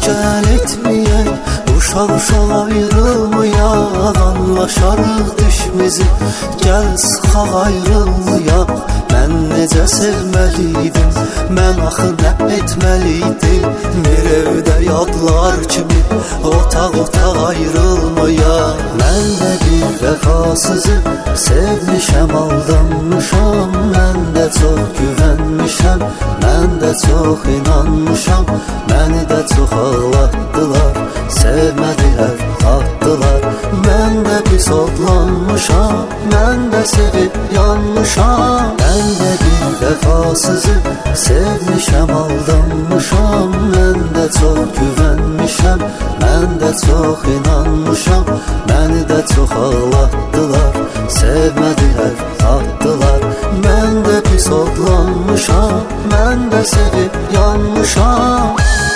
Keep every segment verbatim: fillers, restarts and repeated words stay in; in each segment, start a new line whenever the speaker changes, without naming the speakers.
gəl etməyək, uşaq-uşaq ayrılmayaq, anlaşarıq düşmüzü, gəl sıxaq ayrılmayaq. Mən necə sevməliydim, mən axı nə etməliydim, bir evdə yadlar kimi otaq-otaq ayrılmayaq. Mən də bir vəfasızı sevmişəm, aldanmışam, mən də çox güvənmişəm, mən də çox inanmışam, məni də çox ağlatdılar, sevmədilər, atdılar. Mən də pis odlanmışam, mən də sevib yanmışam. Mən də bir vəfasızı sevmişəm, aldanmışam, mən də çox güvənmişəm, mən də çox inanmışam, məni də çox ağlatdılar, sevmədilər, atdılar. Mən də pis odlanmışam, mən də sevib yanmışam.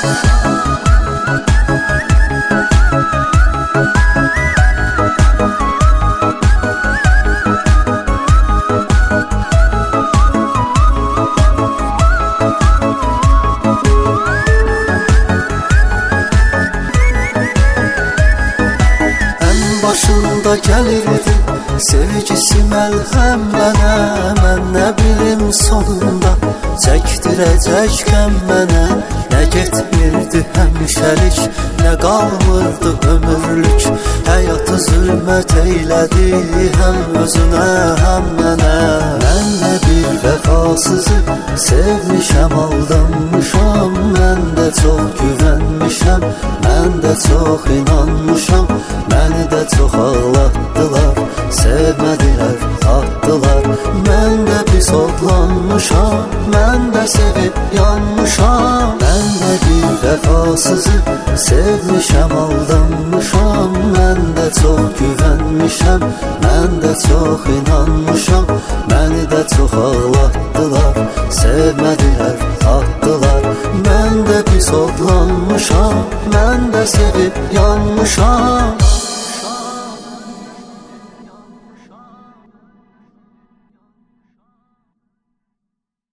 Başında gəlirdi sevgisi məlhəm mənə, mən nə bilim sonunda çəkdirəcəkəm mənə. Nə getmirdi həmişəlik, nə qalmırdı ömürlük, həyatı zülmət eylədi həm özünə, həm mənə. Mən də bir vəfasızı sevmişəm, aldanmışam, mən də çox güvənmişəm, mən də çox inanmışam, məni də çox ağlatdılar, sevmədilər, atdılar. Mən də pis odlanmışam, mən də sevib yanmışam. Mən də bir vəfasızı sevmişəm, aldanmışam, mən də çox güvənmişəm, mən də çox inanmışam, məni də çox ağlatdılar, sevmədilər, atdılar. Mən də pis odlanmışam, mən də sevib yanmışam.